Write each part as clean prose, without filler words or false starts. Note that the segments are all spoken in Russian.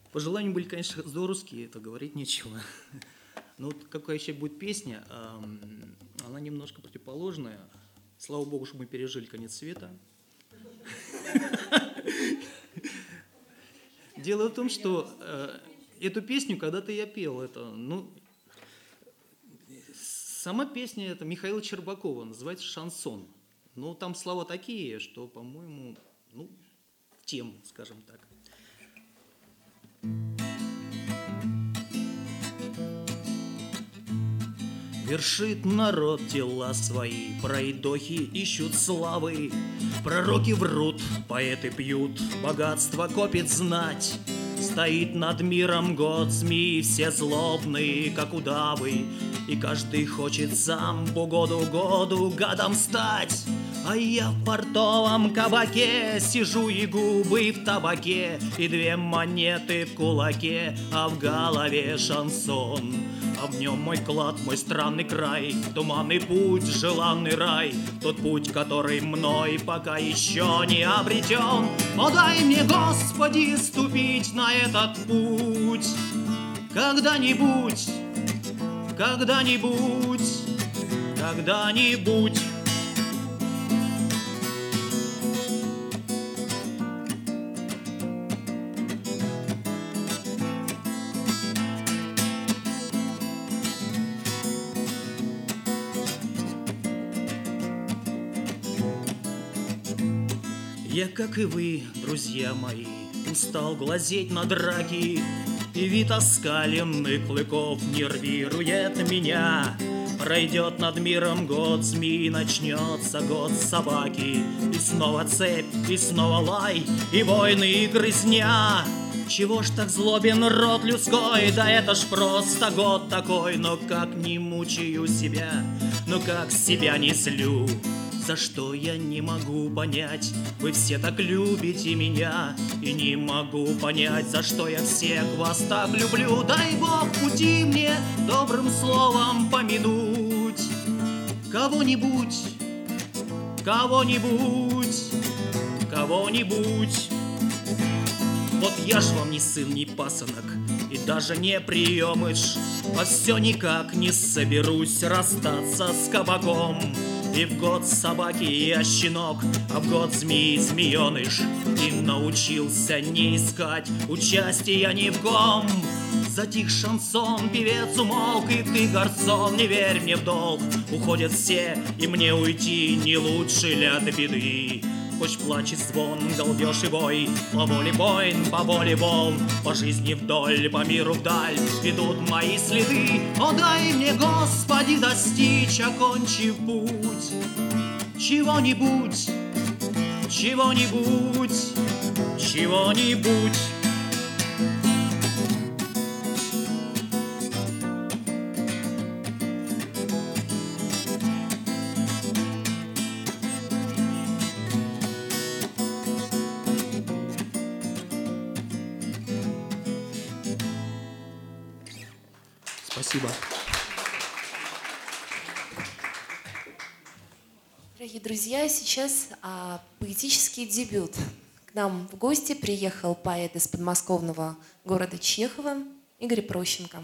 Пожелания были, конечно, здоровские, это говорить нечего. Но вот какая еще будет песня, она немножко противоположная. Слава Богу, что мы пережили конец света. Дело в том, что эту песню когда-то я пел. Сама песня это Михаила Щербакова, называется «Шансон». Но там слова такие, что, по-моему, в тему, скажем так. Вершит народ дела свои, пройдохи ищут славы, пророки врут, поэты пьют, богатство копит знать. Стоит над миром год, змеи все злобные, как удавы, и каждый хочет сам в угоду году гадом стать. А я в портовом кабаке сижу и губы в табаке, и 2 монеты в кулаке, а в голове шансон. А в нем мой клад, мой странный край, туманный путь, желанный рай, тот путь, который мной пока еще не обретен. О, дай мне, Господи, ступить на этот путь когда-нибудь, когда-нибудь, когда-нибудь. Я, как и вы, друзья мои, устал глазеть на драки, и вид оскаленных клыков нервирует меня. Пройдет над миром год змеи, начнется год собаки, и снова цепь, и снова лай, и войны, и грызня. Чего ж так злобен род людской, да это ж просто год такой. Но как не мучаю себя, но как себя не злю. За что я не могу понять, вы все так любите меня, и не могу понять, за что я всех вас так люблю. Дай Бог пути мне добрым словом помянуть кого-нибудь, кого-нибудь, кого-нибудь. Вот я ж вам не сын, не пасынок, и даже не приемыш, а все никак не соберусь расстаться с кабаком. И в год собаки я щенок, а в год змеи змееныш, и научился не искать участия ни в ком. Затих шансон, певец умолк, и ты, гарсон, не верь мне в долг. Уходят все, и мне уйти не лучше ли от беды. Хоть плач и звон, галдеж и бой, по воле войн, по воле волн, по жизни вдоль, по миру вдаль ведут мои следы. О, дай мне, Господи, достичь, окончив путь чего-нибудь, чего-нибудь, чего-нибудь. Спасибо. Дорогие друзья, сейчас поэтический дебют. К нам в гости приехал поэт из подмосковного города Чехова Игорь Прощенко.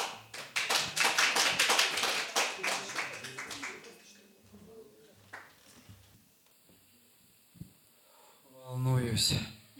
Волнуюсь.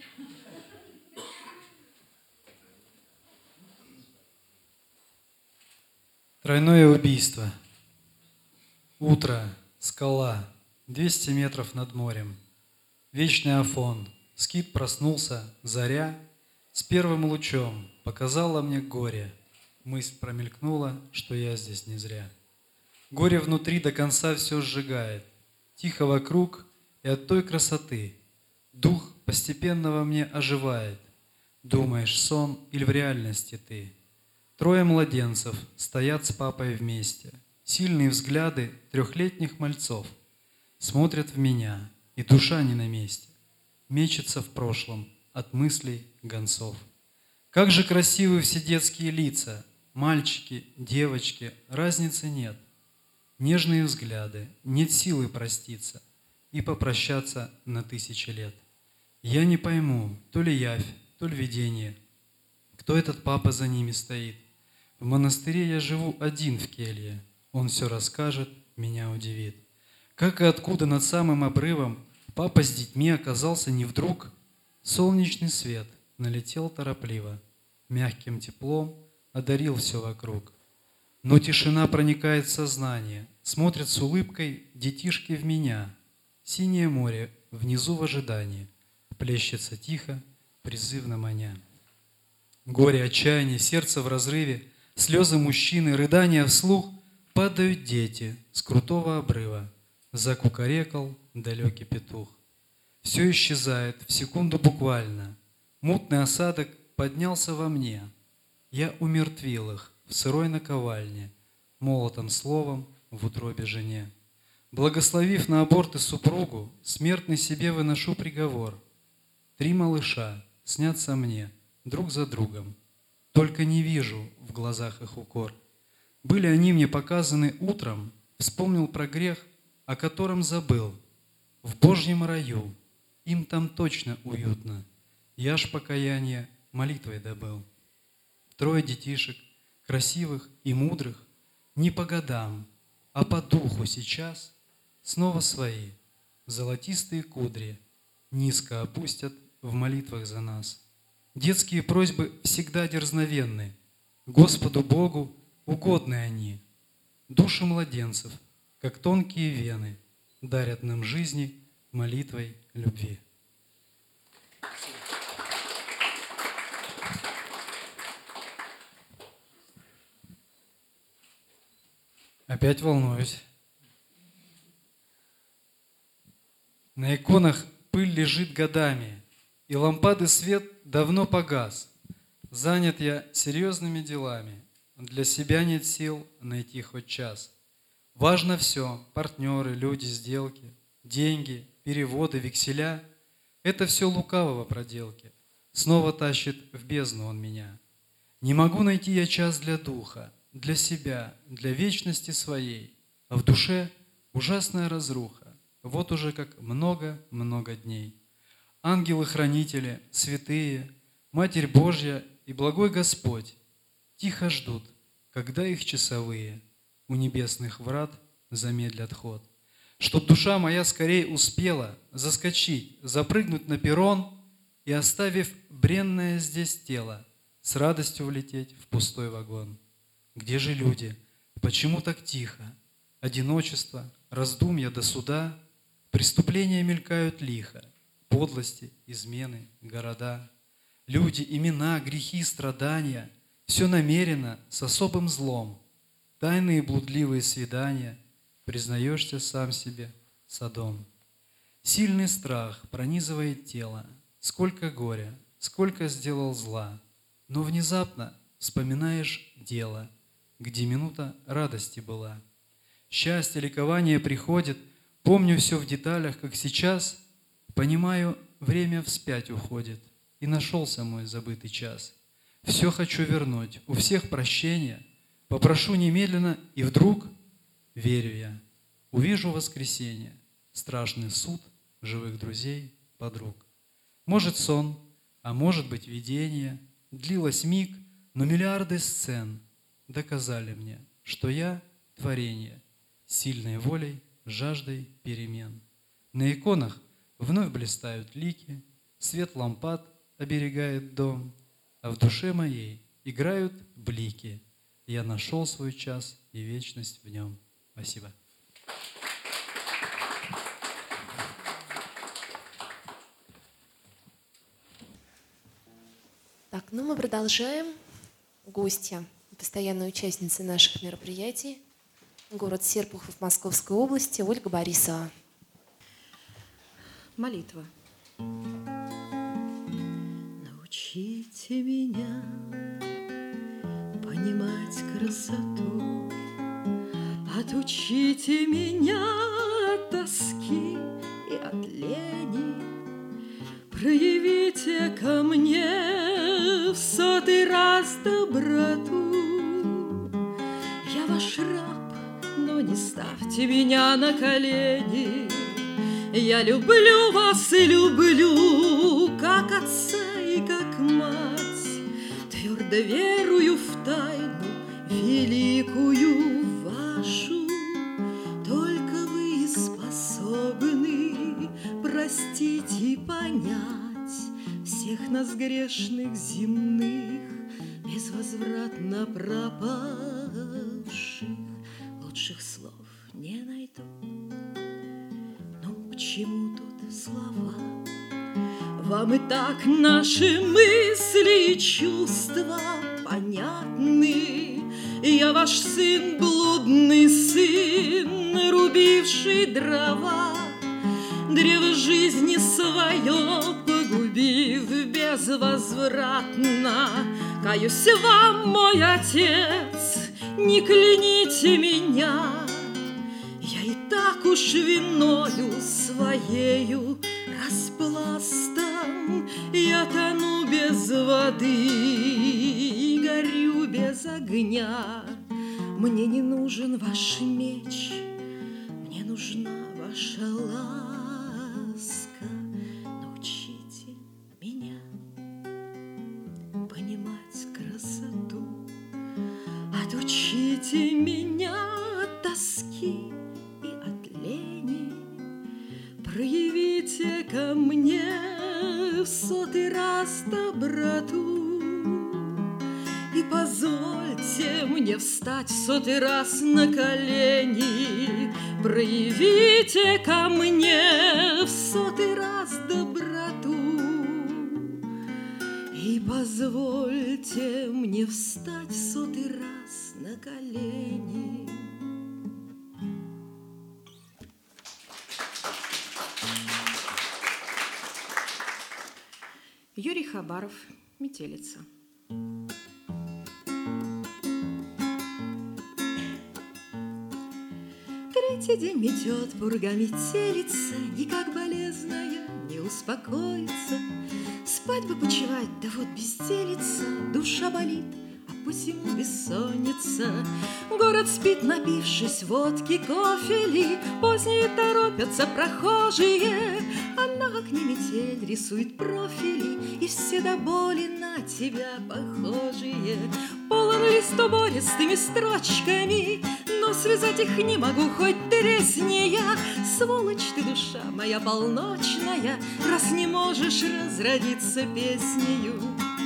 Тройное убийство. Утро, скала, 200 метров над морем. Вечный Афон, скит проснулся, заря, с первым лучом показала мне горе. Мысль промелькнула, что я здесь не зря. Горе внутри до конца все сжигает, тихо вокруг и от той красоты. Дух постепенно во мне оживает. Думаешь, сон или в реальности ты? 3 младенцев стоят с папой вместе. Сильные взгляды 3-летних мальцов смотрят в меня, и душа не на месте. Мечется в прошлом от мыслей гонцов. Как же красивы все детские лица, мальчики, девочки, разницы нет. Нежные взгляды, нет силы проститься и попрощаться на 1000 лет. Я не пойму, то ли явь, то ли видение. Кто этот папа за ними стоит? В монастыре я живу один в келье. Он все расскажет, меня удивит. Как и откуда над самым обрывом папа с детьми оказался не вдруг? Солнечный свет налетел торопливо, мягким теплом одарил все вокруг. Но тишина проникает в сознание, смотрят с улыбкой детишки в меня. Синее море внизу в ожидании плещется тихо, призывно маня. Горе, отчаяние, сердце в разрыве, слезы мужчины, рыдания вслух, падают дети с крутого обрыва. Закукарекал далекий петух. Все исчезает в секунду буквально. Мутный осадок поднялся во мне. Я умертвил их в сырой наковальне, молотом словом в утробе жене. Благословив на аборты супругу, смертный себе выношу приговор. 3 малыша снятся мне друг за другом, только не вижу в глазах их укор. Были они мне показаны утром, вспомнил про грех, о котором забыл. В Божьем раю им там точно уютно, я ж покаяние молитвой добыл. 3 детишек, красивых и мудрых, не по годам, а по духу сейчас снова свои золотистые кудри низко опустят в молитвах за нас. Детские просьбы всегда дерзновенны, Господу Богу угодны они. Души младенцев, как тонкие вены, дарят нам жизни молитвой любви. Опять волнуюсь. На иконах пыль лежит годами, и лампады свет давно погас. Занят я серьезными делами, для себя нет сил найти хоть час. Важно все – партнеры, люди, сделки, деньги, переводы, векселя. Это все лукавого проделки. Снова тащит в бездну он меня. Не могу найти я час для духа, для себя, для вечности своей, а в душе ужасная разруха. Вот уже как много-много дней. Ангелы-хранители, святые, Матерь Божья и благой Господь тихо ждут, когда их часовые у небесных врат замедлят ход. Чтоб душа моя скорее успела заскочить, запрыгнуть на перрон и, оставив бренное здесь тело, с радостью влететь в пустой вагон. Где же люди? Почему так тихо? Одиночество, раздумья до суда, преступления мелькают лихо, подлости, измены, города. Люди, имена, грехи, страдания, все намеренно, с особым злом. Тайные блудливые свидания, признаешься сам себе Содом. Сильный страх пронизывает тело, сколько горя, сколько сделал зла, но внезапно вспоминаешь дело, где минута радости была. Счастье, ликование приходит, помню все в деталях, как сейчас, понимаю, время вспять уходит, и нашелся мой забытый час. Все хочу вернуть, у всех прощения, попрошу немедленно, и вдруг, верю я, увижу воскресенье, страшный суд живых друзей, подруг. Может сон, а может быть видение, длилось миг, но миллиарды сцен доказали мне, что я творение, сильной волей, жаждой перемен. На иконах вновь блистают лики, свет лампад оберегает дом, а в душе моей играют блики. Я нашел свой час и вечность в нем. Спасибо. Так, ну мы продолжаем. Гостья, постоянная участница наших мероприятий, город Серпухов Московской области, Ольга Борисова. Молитва. Научите меня понимать красоту, отучите меня от тоски и от лени, проявите ко мне в 100-й раз доброту. Я ваш раб, но не ставьте меня на колени. Я люблю вас и люблю, как отца и как мать, твердо да верую в тайну великую вашу. Только вы способны простить и понять всех нас грешных земных, безвозвратно пропавших. Лучших слов не найду. Ну, к чему тут слова? Вам и так наши мысли и чувства понятны. Я ваш сын, блудный сын, рубивший дрова, древо жизни свое погубив безвозвратно. Каюсь вам, мой отец, не кляните меня. Я и так уж виною своею распластан. Я тону без воды, горю без огня. Мне не нужен ваш меч, мне нужна ваша ласка. Научите меня понимать красоту, отучите меня от тоски и от лени. Проявите ко мне в 100-й раз доброту и позвольте мне встать в 100-й раз на колени. Проявите ко мне в 100-й раз доброту и позвольте мне встать в 100-й раз на колени. Юрий Хабаров, «Метелица». Третий день метет, пурга метелица, никак болезная не успокоится. Спать бы, почевать, да вот безделица, душа болит, а посему бессонница. Город спит, напившись водки, кофели, поздние торопятся прохожие. Она, как не метель, рисует профили, и все до боли на тебя похожие. Полон лист убористыми строчками, но связать их не могу, хоть тресни я. Сволочь ты, душа моя полночная, раз не можешь разродиться песнею.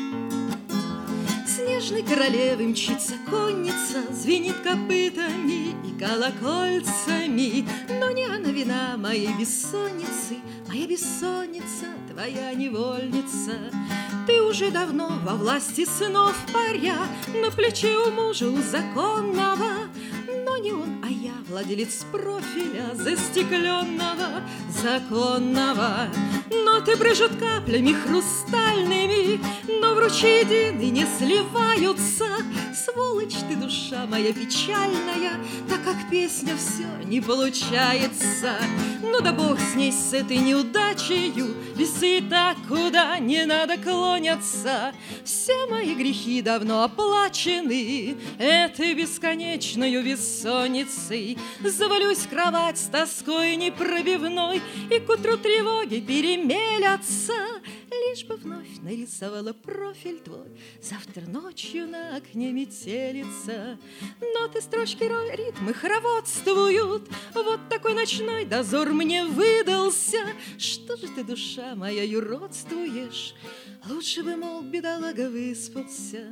Снежной королевы мчится конница, звенит копытами и колокольцами. Но не она вина моей бессонницы, моя бессонница, твоя невольница. Ты уже давно во власти сынов паря, на плече у мужа у законного. Но не он, а я, владелец профиля застекленного, законного. Но ты брыжут каплями хрустальными, но в ручьи едины не сливаются. Сволочь ты, душа моя печальная, так как песня все не получается. Ну да бог с ней, с этой неудачею, весы так куда не надо клонятся. Все мои грехи давно оплачены этой бесконечной бессонницей. Завалюсь в кровать с тоской непробивной, и к утру тревоги перемелятся. Лишь бы вновь нарисовала профиль твой, завтра ночью на окне метелица. Ноты, строчки, ритмы хороводствуют, вот такой ночной дозор мне выдался. Что же ты, душа моя, юродствуешь? Лучше бы, мол, бедолага выспался.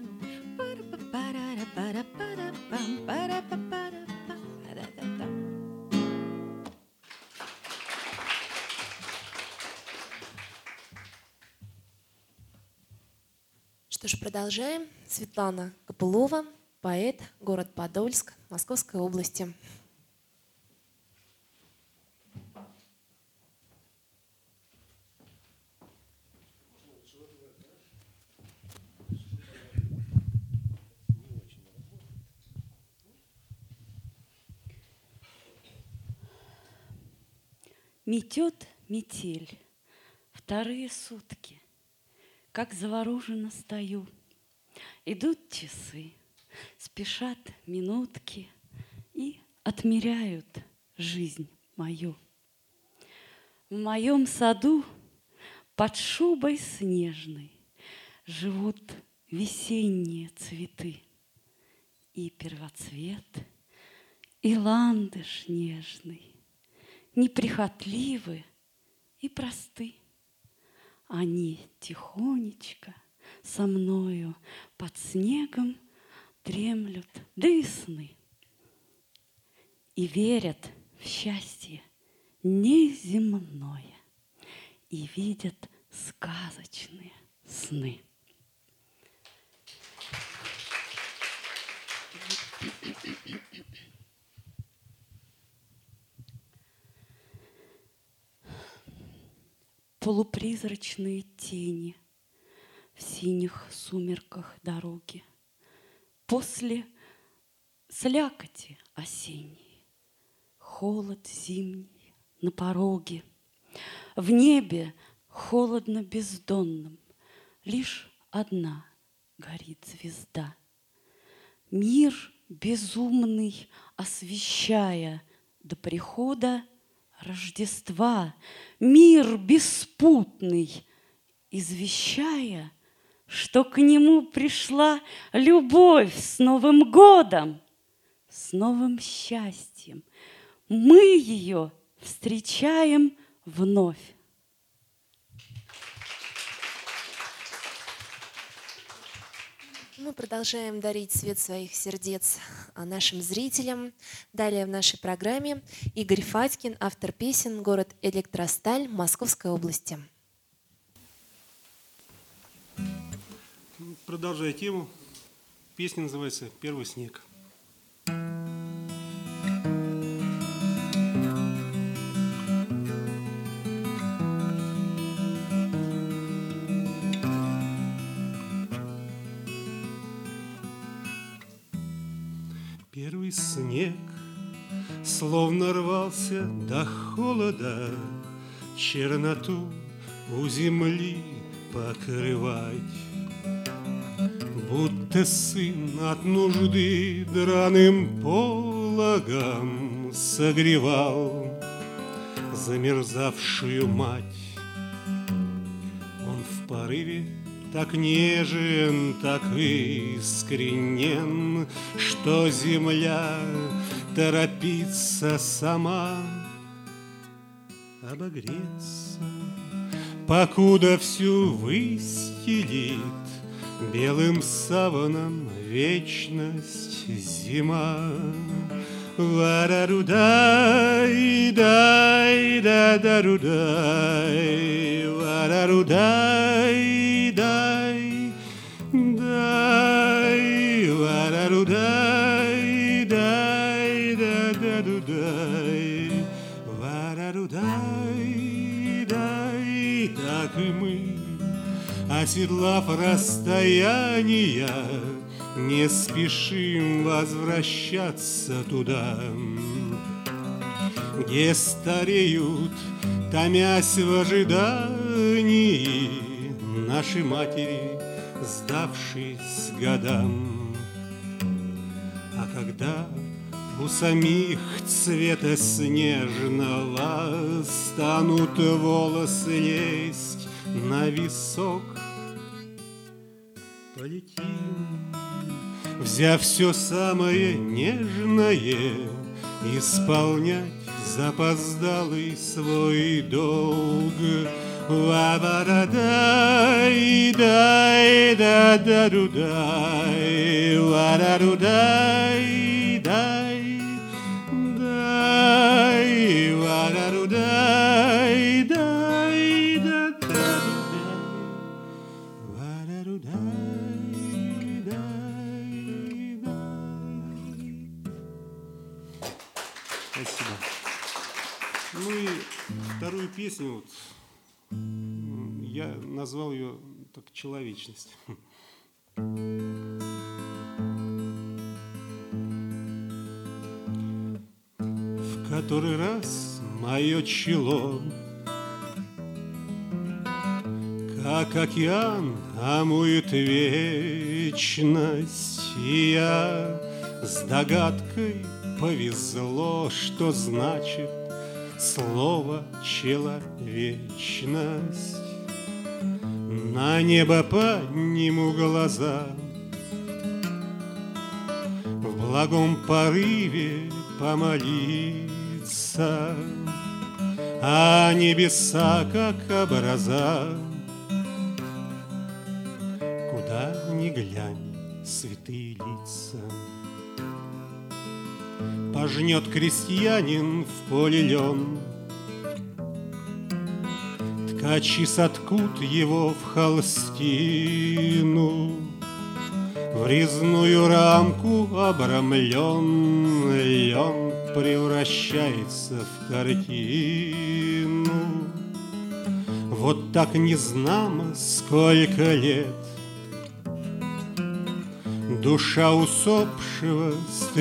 Что ж, продолжаем. Светлана Копылова, поэт, город Подольск, Московской области. Метет метель, вторые сутки, как завороженно стою. Идут часы, спешат минутки и отмеряют жизнь мою. В моем саду под шубой снежной живут весенние цветы, и первоцвет, и ландыш нежный, неприхотливы и просты. Они тихонечко со мною под снегом дремлют, да и сны, и верят в счастье неземное, и видят сказочные сны. Полупризрачные тени в синих сумерках дороги, после слякоти осенней, холод зимний на пороге. В небе холодно бездонном лишь одна горит звезда. Мир безумный освещая до прихода Рождества, мир беспутный извещая, что к нему пришла любовь с Новым годом, с новым счастьем. Мы ее встречаем вновь. Мы продолжаем дарить свет своих сердец нашим зрителям. Далее в нашей программе Игорь Фатькин, автор песен, город Электросталь, Московской области. Продолжая тему, песня называется «Первый снег». Первый снег словно рвался до холода, черноту у земли покрывать. Будто сын от нужды драным пологом согревал замерзавшую мать. Он в порыве так нежен, так искренен, что земля торопится сама обогреться, покуда всю выстелит белым саваном вечность зима. Варарудай, дай, да, дарудай, варарудай, дай, дай, варарудай, дай, да, дарудай, варарудай, дай. Так и мы, оседлав расстояния, не спешим возвращаться туда, где стареют, томясь в ожидании, наши матери, сдавшись годам. А когда у самих цвета снежного станут волосы лезть на висок, полетим, взяв все самое нежное, исполнять запоздалый свой долг. Варадай, дай, да, дарудай, варарудай, дай, дай, варарудай, дай, да, дарудай, варарудай, дай, дай. Спасибо. Ну и вторую песню вот, я назвал ее так «Человечность». В который раз мое чело, как океан, омует вечность, и я с догадкой повезло, что значит слово «человечность». на небо подниму глаза, в благом порыве помолиться, а небеса, как образа, куда ни глянь, святые лица. Пожнет крестьянин в поле лен, ткачи соткут его в холстину, в резную рамку обрамлен, лен превращается в картину. Вот так незнамо сколько лет душа усопшего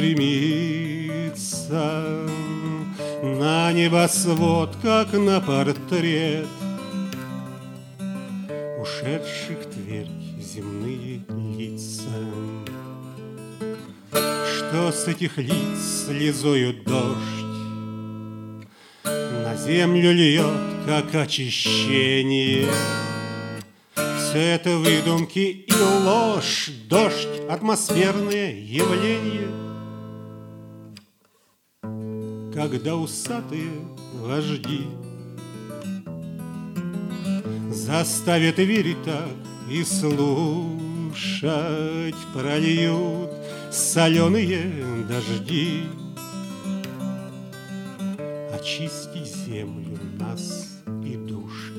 стремится на небосвод, как на портрет ушедших твердь земные лица. Что с этих лиц слезою дождь на землю льет, как очищение? Все это выдумки и ложь, дождь, атмосферное явление. Когда усатые вожди заставят верить так и слушать, прольют соленые дожди, очистить землю нас и души.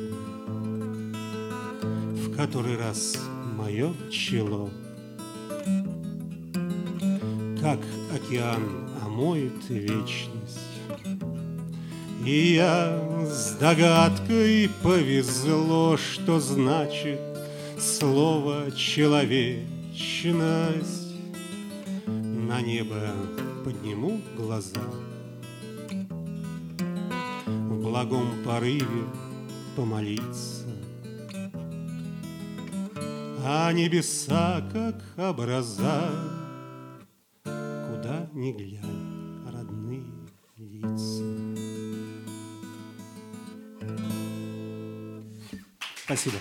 В который раз мое чело, как океан, омоет вечность, и я с догадкой повезло, что значит слово человечность. На небо подниму глаза, в благом порыве помолиться, а небеса, как образа, куда ни глянь, родные лица. Спасибо.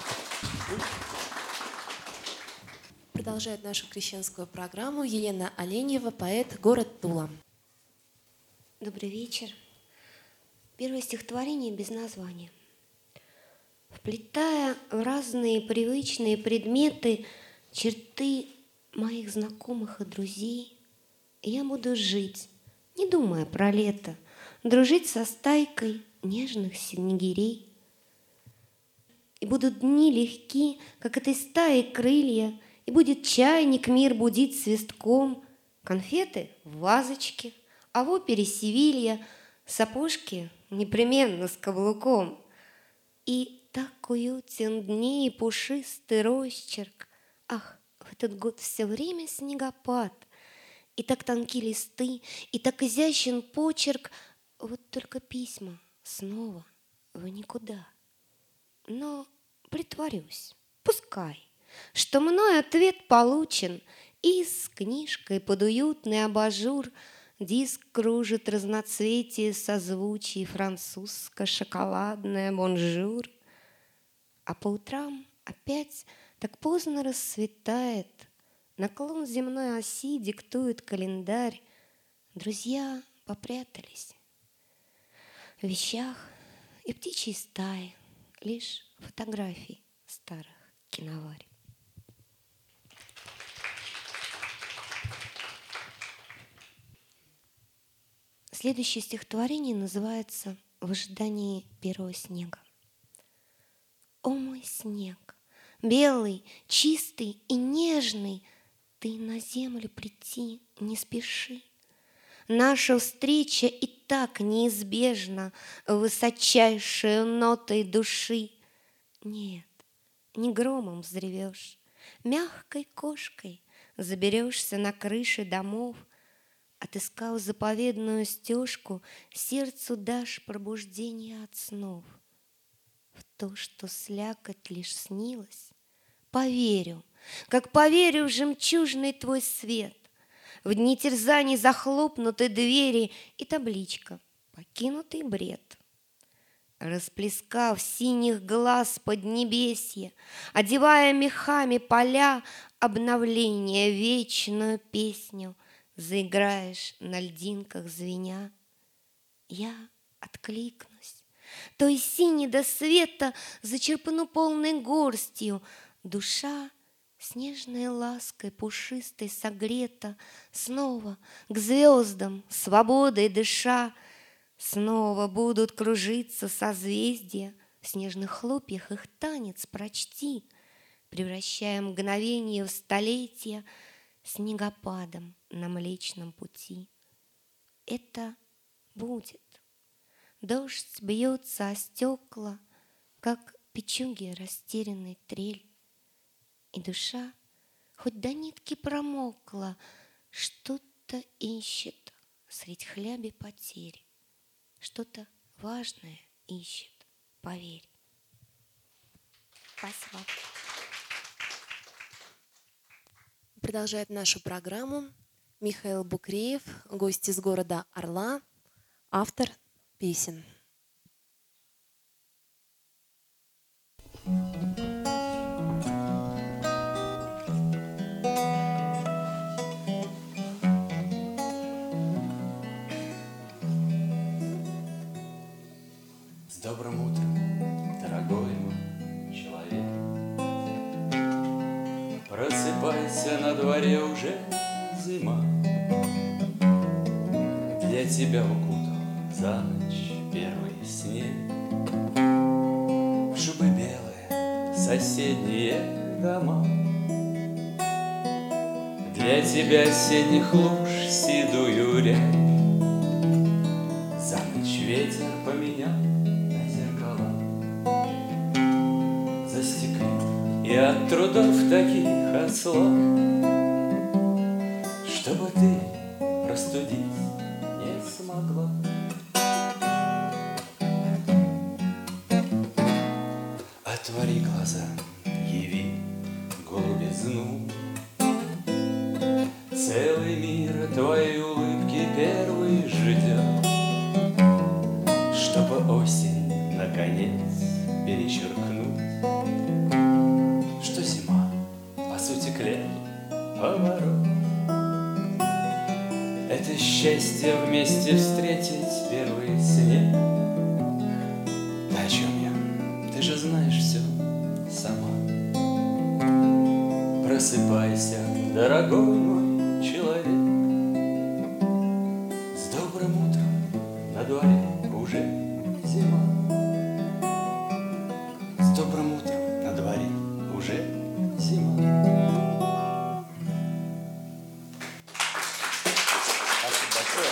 Продолжает нашу крещенскую программу Елена Оленьева, поэт, город Тула. Добрый вечер. Первое стихотворение без названия. Вплетая в разные привычные предметы черты моих знакомых и друзей, я буду жить, не думая про лето, дружить со стайкой нежных снегирей. И будут дни легки, как этой стаи крылья, и будет чайник мир будить свистком, конфеты в вазочке, а в опере Севилья сапожки непременно с каблуком. И так уютен дни и пушистый росчерк. Ах, в этот год все время снегопад. И так тонки листы, и так изящен почерк. Вот только письма снова в никуда. Но притворюсь, пускай, что мной ответ получен, и с книжкой под уютный абажур диск кружит разноцветие созвучий французско-шоколадное бонжур. А по утрам опять так поздно рассветает, наклон земной оси диктует календарь. Друзья попрятались в вещах и птичьей стаи, лишь фотографий старых киноварь. Следующее стихотворение называется «В ожидании первого снега». О мой снег, белый, чистый и нежный, ты на землю прийти не спеши. Наша встреча и так неизбежна высочайшей нотой души. Нет, не громом взревешь, мягкой кошкой заберешься на крыши домов. Отыскав заповедную стежку, сердцу дашь пробуждение от снов. В то, что слякоть лишь снилась, поверю, как поверю в жемчужный твой свет, в дни терзаний захлопнуты двери и табличка «Покинутый бред». Расплескав синих глаз поднебесье, одевая мехами поля, обновления вечную песню заиграешь на льдинках звеня. Я откликнусь, той синей до света зачерпну полной горстью. Душа снежной лаской пушистой согрета, снова к звездам свободой дыша. Снова будут кружиться созвездия, в снежных хлопьях их танец прочти, превращая мгновение в столетия снегопадом на Млечном пути. Это будет. Дождь бьется о стекла, как печуги растерянный трель. И душа, хоть до нитки промокла, что-то ищет средь хляби потерь. Что-то важное ищет, поверь. Спасибо. Продолжает нашу программу Михаил Букреев, гость из города Орла, автор песен. С добрым утром, дорогой мой человек. Просыпайся, на дворе уже зима. Для тебя укутал за ночь первый снег. В шубы белые соседние дома. Для тебя осенних луж седую рябь. За ночь ветер поменял на зеркала. Застеклит и от трудов таких ослаб, чтобы ты простудить не смогла. Отвори глаза, яви голубизну. Целый мир твоей улыбки первый ждет, чтобы осень наконец перечеркнуть, что зима, по сути, клей, поворот. Это счастье вместе встретить первый снег. Да о чем я? Ты же знаешь все сама. Просыпайся, дорогой мой человек. С добрым утром, на дворе уже зима. С добрым утром, на дворе уже зима. Спасибо большое.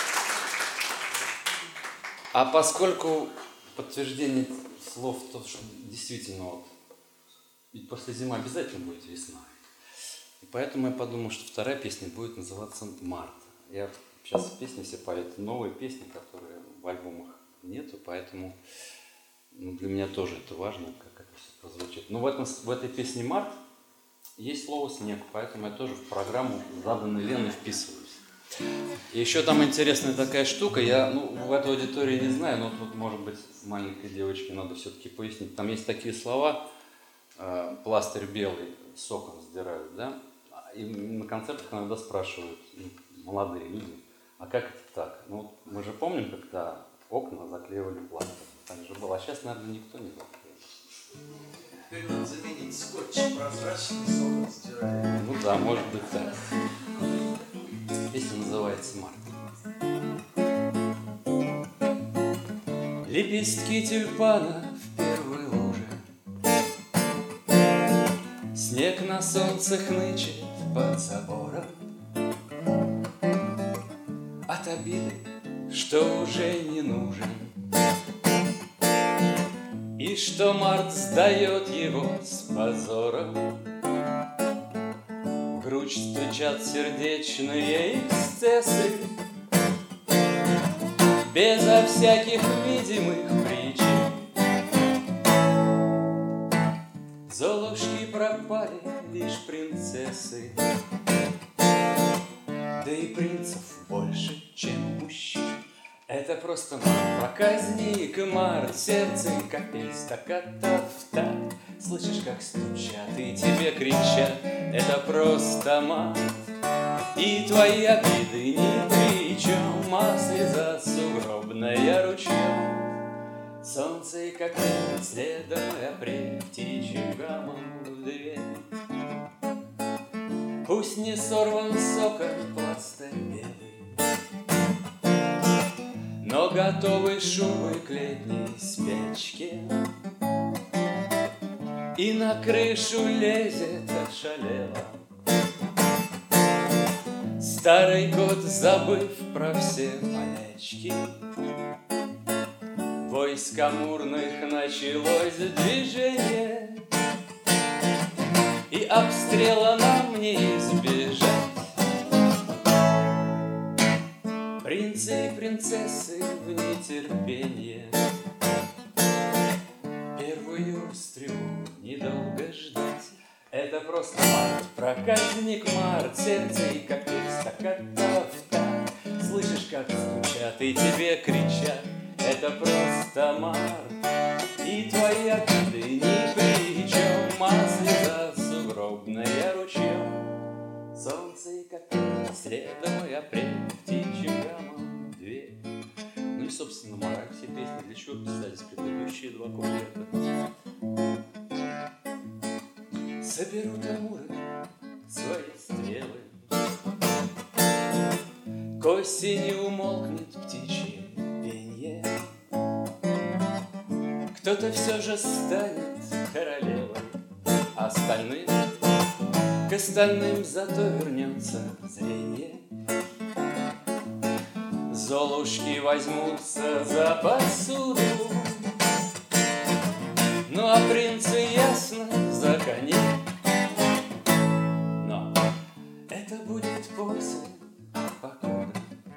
А поскольку подтверждение слов, то, что действительно вот, ведь после зимы обязательно будет весна. И поэтому я подумал, что вторая песня будет называться «Март». Я сейчас песни все поют, новые песни, которые в альбомах нету, поэтому для меня тоже это важно, как это все прозвучит. Но в этой песне «Март» есть слово «снег», поэтому я тоже в программу заданной Леной вписываюсь. И еще там интересная такая штука, я в этой аудитории не знаю, но тут, может быть, маленькой девочке надо все-таки пояснить. Там есть такие слова, пластырь белый соком сдирают, да? И на концертах иногда спрашивают молодые люди, а как это так? Ну, мы же помним, когда окна заклеивали пластырем. Так же было, а сейчас, наверное, никто не заклеивает. Теперь надо заменить скотч прозрачный, соком сдирали. Ну да, может быть так. Песня называется «Март». Лепестки тюльпана в первой луже, снег на солнце хнычет под забором. От обиды, что уже не нужен, и что март сдает его с позором. В грудь стучат сердечные эксцессы, безо всяких видимых причин. Золушки пропали, лишь принцессы, да и принцев больше, чем мужчин. Это Это просто проказник, март, сердце и капель, стаката в такт. Слышишь, как стучат и тебе кричат, это просто март. И твои обиды ни при чем, а слеза сугробная ручьем. Солнце и капель, следом и апрель, птичьим гамом в дверь. Пусть не сорван соком пластырь белый, но готовы шубы к летней спячке. И на крышу лезет ошалело старый кот, забыв про все болячки. Войск амурных началось движение, и обстрела нам не избежать. Принцы и принцессы в нетерпении, первую стрелу недолго ждать. Это просто март, проказник март, сердце и капель, стаката в такт. Слышишь, как стучат и тебе кричат, это просто март. И твои обиды ни при чем, а слеза сугробная ручьем. Солнце и капель, следом и апрель, птичьим гамом в дверь. Ну и, собственно, мораль всей песни, для чего писались предыдущие два куплета. Соберут амуры свои стрелы, к осени умолкнет птичье пенье. Кто-то все же станет королевой, остальным, к остальным зато вернется зрение. Золушки возьмутся за посуду, ну а принцы ясно за коней. Но это будет после покоя.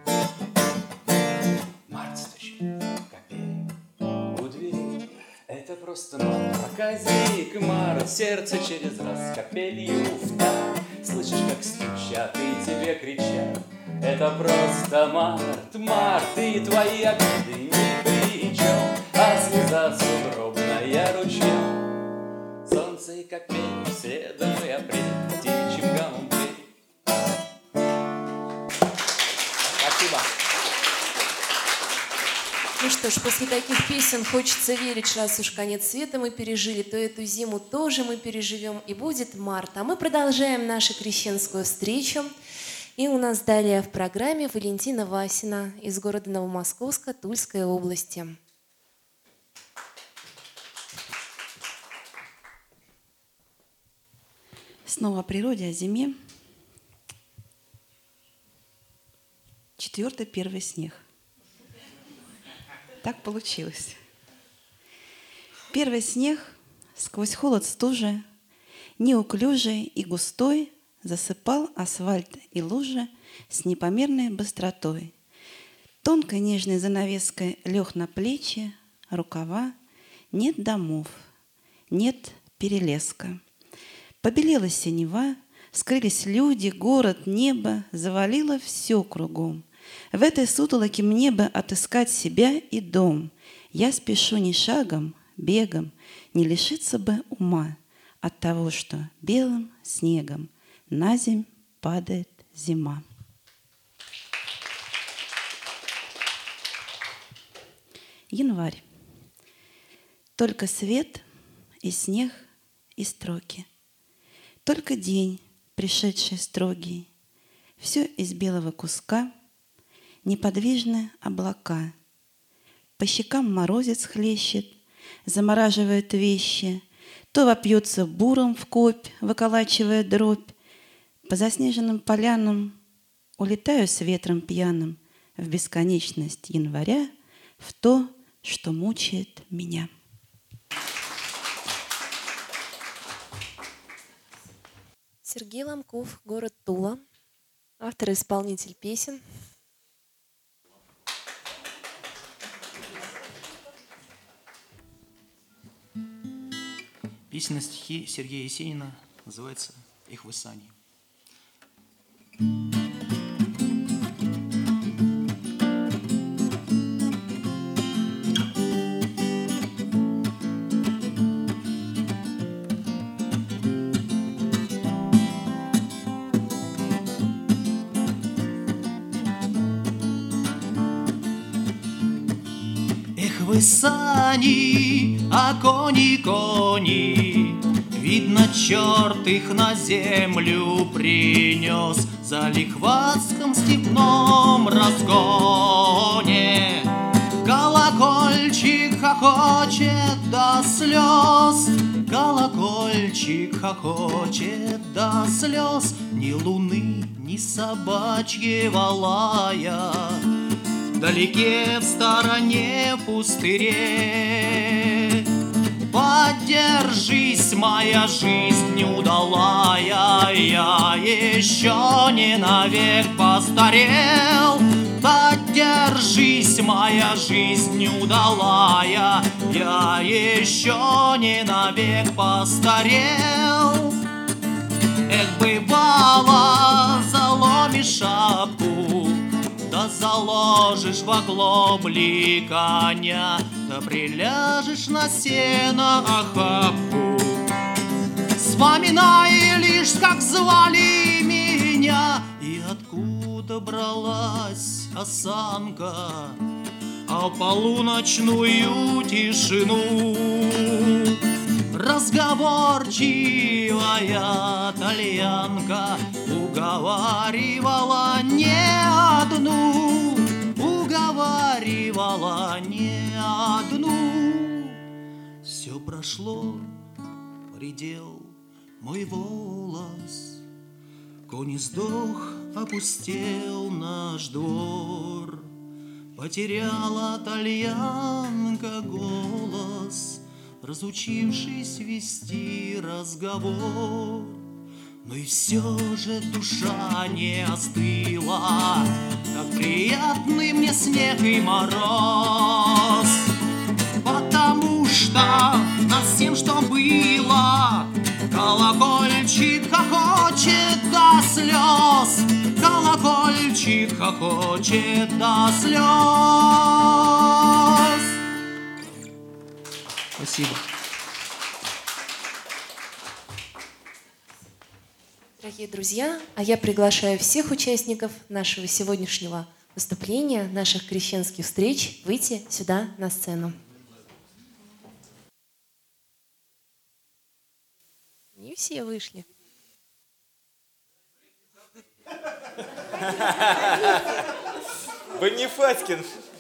Март стучит капель у дверей. Это просто март, проказник март, сердце через раз капелью в такт. Слышишь, как стучат и тебе кричат, это просто март, март, и твои обиды ни при чем, а слеза сугробная ручьем. Солнце и капель, следом и апрель, птичьим гамом петь. Спасибо. Ну что ж, после таких песен хочется верить, раз уж конец света мы пережили, то эту зиму тоже мы переживем, и будет март. А мы продолжаем нашу крещенскую встречу. И у нас далее в программе Валентина Васина из города Новомосковска Тульской области. Снова о природе, о зиме. 4-й первый снег. Так получилось. Первый снег сквозь холод стужи, неуклюжий и густой, засыпал асфальт и лужи с непомерной быстротой. Тонкой нежной занавеской лег на плечи, рукава. Нет домов, нет перелеска. Побелела синева, скрылись люди, город, небо, завалило все кругом. В этой сутолоке мне бы отыскать себя и дом. Я спешу не шагом, бегом, не лишиться бы ума от того, что белым снегом на земь падает зима. Январь. Только свет и снег и строки. Только день, пришедший строгий. Все из белого куска, неподвижные облака. По щекам морозец хлещет, замораживает вещи. То вопьется буром в копь, выколачивая дробь. По заснеженным полянам улетаю с ветром пьяным в бесконечность января, в то, что мучает меня. Сергей Ломков, город Тула, автор и исполнитель песен. Песня на стихи Сергея Есенина называется «Их высани». вы сани, а кони, кони. Видно, черт их на землю принес за лихватском степном разгоне. Колокольчик хохочет до слез, колокольчик хохочет до слез. Ни луны, ни собачьего лая, вдалеке в стороне пустыре. Поддержись, моя жизнь удалая, я еще не навек постарел. Поддержись, моя жизнь удалая, я еще не навек постарел. Эх, бывало, заломишь шапку, да заложишь в оглобли коня, да приляжешь на сено охапку. Вспоминай лишь, как звали меня и откуда бралась осанка, а в полуночную тишину разговорчивая тальянка уговаривала не одну, уговаривала не одну. Все прошло, предел мой волос, конь сдох, опустел наш двор. Потеряла тальянка голос, разучившись вести разговор. Но и все же душа не остыла, как приятный мне снег и мороз. Потому что над всем, что было, колокольчик хохочет до слез, колокольчик хохочет до слез. Спасибо. Дорогие друзья, а я приглашаю всех участников нашего сегодняшнего выступления, наших крещенских встреч, выйти сюда на сцену. Не все вышли. Бонифатькин.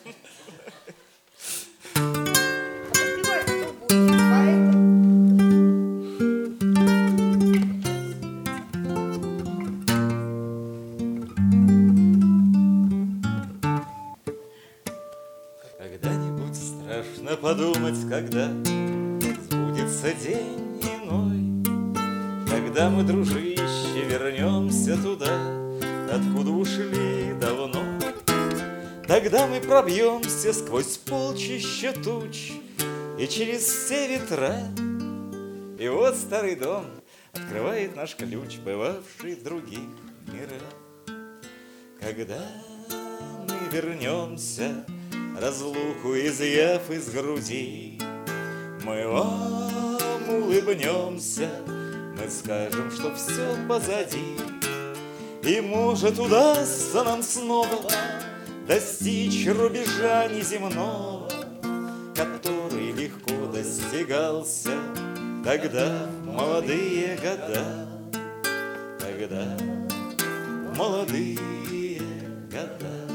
Когда-нибудь страшно подумать, когда сбудется день иной, когда мы, дружище, вернемся туда, откуда ушли давно. Тогда мы пробьемся сквозь полчища туч и через все ветра. И вот старый дом открывает наш ключ, бывавший в других мирах. Когда мы вернемся, разлуку изъяв из груди, мы вам улыбнемся, мы скажем, что все позади. И может удастся нам снова достичь рубежа неземного, который легко достигался тогда в молодые года. Тогда в молодые года.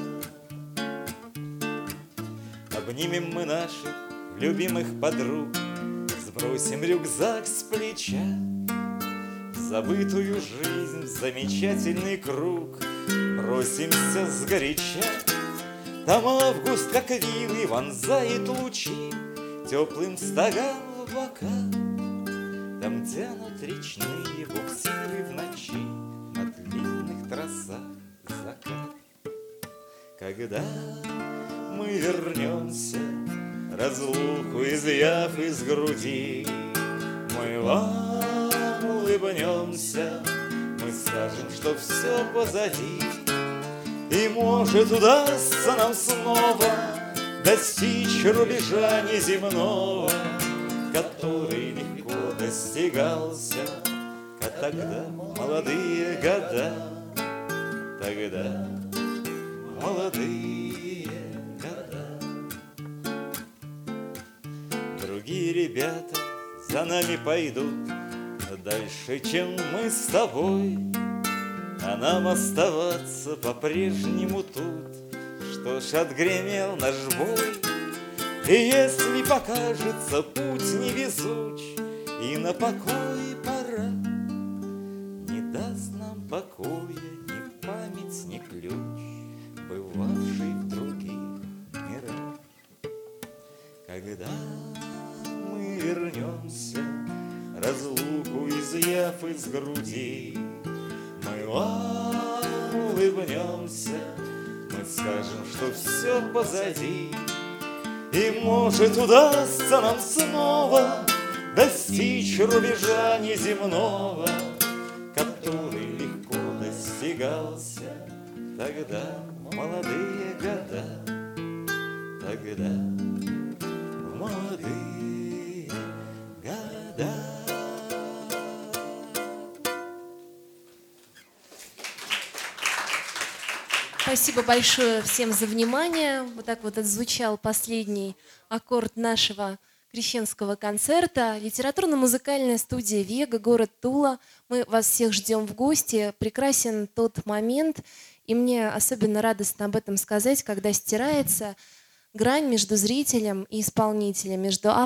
Обнимем мы наших любимых подруг, сбросим рюкзак с плеча, забытую жизнь, замечательный круг, бросимся сгоряча. Там август, как вилы, вонзает лучи теплым стогам в бока. Там тянут речные буксиры в ночи на длинных трассах закат. Когда мы вернемся, разлуку изъяв из груди, мы вам улыбнемся, мы скажем, что все позади. И может удастся нам снова достичь рубежа неземного, который легко достигался тогда в молодые года. Тогда в молодые года. другие ребята за нами пойдут дальше, чем мы с тобой. А нам оставаться по-прежнему тут. Что ж, отгремел наш бой. И если покажется путь невезуч, и на покой пора, не даст нам покоя ни память, ни ключ, бывавший в других мирах. Когда мы вернемся, разлуку изъяв из груди, мы вам улыбнемся, мы скажем, что все позади. И, может, удастся нам снова достичь рубежа неземного, который легко достигался тогда в молодые года, тогда в молодые года. Спасибо большое всем за внимание. Вот так вот отзвучал последний аккорд нашего крещенского концерта. Литературно-музыкальная студия «Вега», город Тула. Мы вас всех ждем в гости. Прекрасен тот момент, и мне особенно радостно об этом сказать, когда стирается грань между зрителем и исполнителем, между